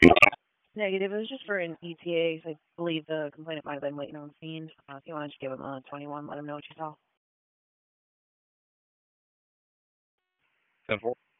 Negative. It was just for an ETA. I believe the complainant might have been waiting on the scene. If you want to give him a 21, let him know what you saw. 10-4.